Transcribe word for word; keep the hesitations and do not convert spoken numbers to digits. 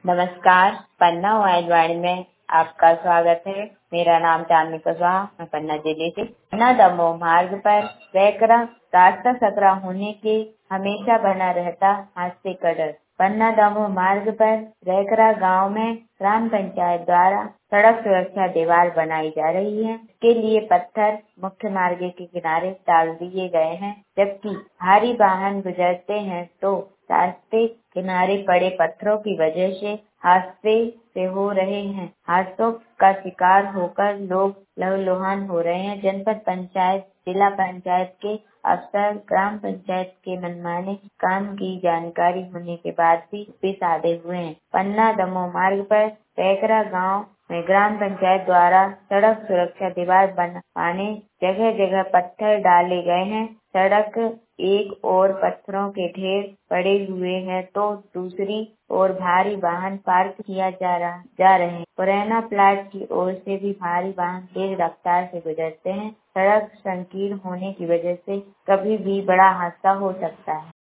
नमस्कार, पन्ना मोबाइल में आपका स्वागत है। मेरा नाम चांदनी कुशवाहा, मैं पन्ना जिले से। पन्ना दमोह मार्ग पर रहकर रास्ता सकरा होने के हमेशा बना रहता हादसे का डर। पन्ना दमोह मार्ग पर रहकरा गांव में ग्राम पंचायत द्वारा सड़क सुरक्षा दीवार बनाई जा रही है। इसके लिए पत्थर मुख्य मार्ग के किनारे डाल दिए गए हैं, जबकि भारी वाहन गुजरते हैं तो रास्ते किनारे पड़े पत्थरों की वजह से हादसे से हो रहे हैं। हादसों का शिकार होकर लोग लहूलुहान हो रहे हैं। जनपद पंचायत, जिला पंचायत के अफसर ग्राम पंचायत के मनमाने काम की जानकारी होने के बाद भी पेश आते हुए हैं। पन्ना दमोह मार्ग पर रहकरा गांव में ग्राम पंचायत द्वारा सड़क सुरक्षा दीवार बनवाने जगह जगह पत्थर डाले गए हैं। सड़क एक ओर पत्थरों के ढेर पड़े हुए हैं तो दूसरी ओर भारी वाहन पार्क किया जा रहा जा रहे हैं। पुराना प्लाट की ओर से भी भारी वाहन तेज रफ्तार से गुजरते हैं। सड़क संकीर्ण होने की वजह से कभी भी बड़ा हादसा हो सकता है।